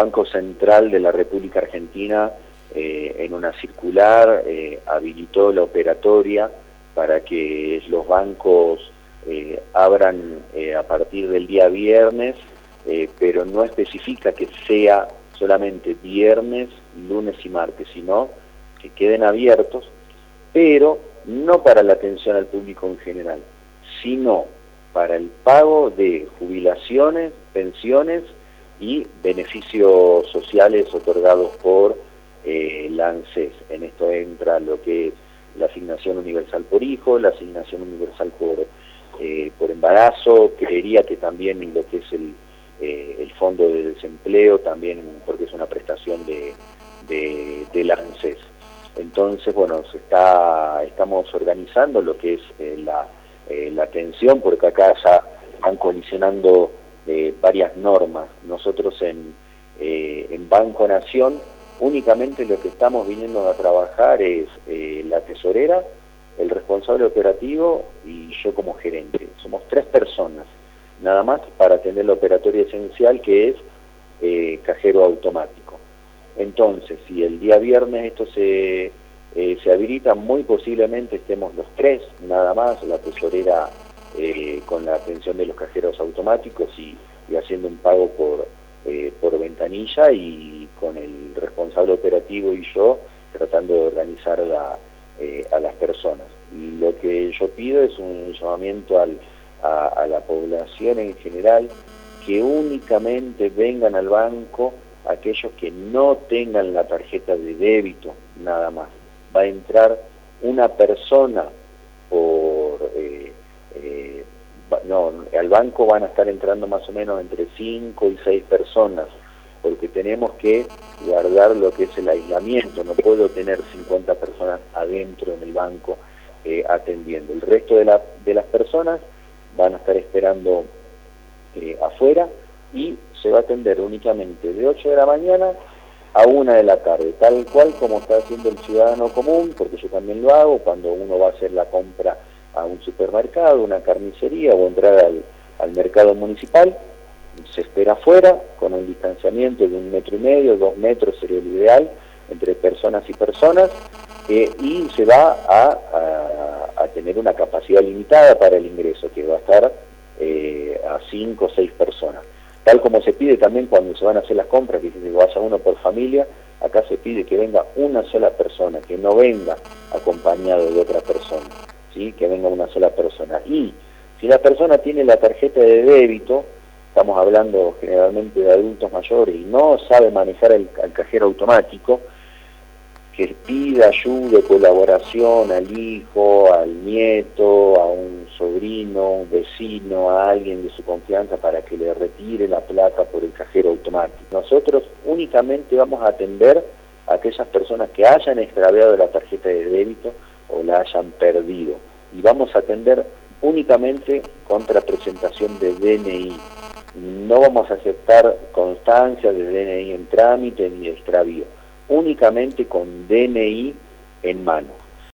Banco Central de la República Argentina, en una circular, habilitó la operatoria para que los bancos abran a partir del día viernes, pero no especifica que sea solamente viernes, lunes y martes, sino que queden abiertos, pero no para la atención al público en general, sino para el pago de jubilaciones, pensiones y beneficios sociales otorgados por la ANSES. En esto entra lo que es la asignación universal por hijo, la asignación universal por embarazo, creería que también lo que es el fondo de desempleo, también porque es una prestación de la ANSES. Entonces, bueno, estamos organizando lo que es la atención, porque acá ya van colisionando varias normas. Nosotros en Banco Nación únicamente lo que estamos viniendo a trabajar es la tesorera, el responsable operativo y yo como gerente. Somos 3 personas, nada más, para atender la operatoria esencial, que es cajero automático. Entonces, si el día viernes esto se habilita, muy posiblemente estemos los 3, nada más, la tesorera con la atención de los cajeros automáticos y haciendo un pago por ventanilla, y con el responsable operativo y yo tratando de organizar a las personas. Lo que yo pido es un llamamiento a la población en general, que únicamente vengan al banco aquellos que no tengan la tarjeta de débito, nada más. Va a entrar una persona al banco van a estar entrando más o menos entre 5 y 6 personas, porque tenemos que guardar lo que es el aislamiento. No puedo tener 50 personas adentro en el banco atendiendo. El resto de las personas van a estar esperando afuera, y se va a atender únicamente de 8 de la mañana a 1 de la tarde, tal cual como está haciendo el ciudadano común, porque yo también lo hago cuando uno va a hacer la compra a un supermercado, una carnicería, o entrar al mercado municipal. Se espera afuera con un distanciamiento de 1,5 metros, 2 metros sería lo ideal, entre personas y personas, y se va a tener una capacidad limitada para el ingreso, que va a estar a 5 o 6 personas. Tal como se pide también cuando se van a hacer las compras, que vaya uno por familia, acá se pide que venga una sola persona, que no venga acompañado de otra persona, ¿sí? Que venga una sola persona. Y si la persona tiene la tarjeta de débito, estamos hablando generalmente de adultos mayores, y no sabe manejar el cajero automático, que pida ayuda, colaboración al hijo, al nieto, a un sobrino, un vecino, a alguien de su confianza, para que le retire la plata por el cajero automático. Nosotros únicamente vamos a atender a aquellas personas que hayan extraviado la tarjeta de débito o la hayan perdido, y vamos a atender únicamente contra presentación de DNI. No vamos a aceptar constancia de DNI en trámite ni extravío, únicamente con DNI en mano.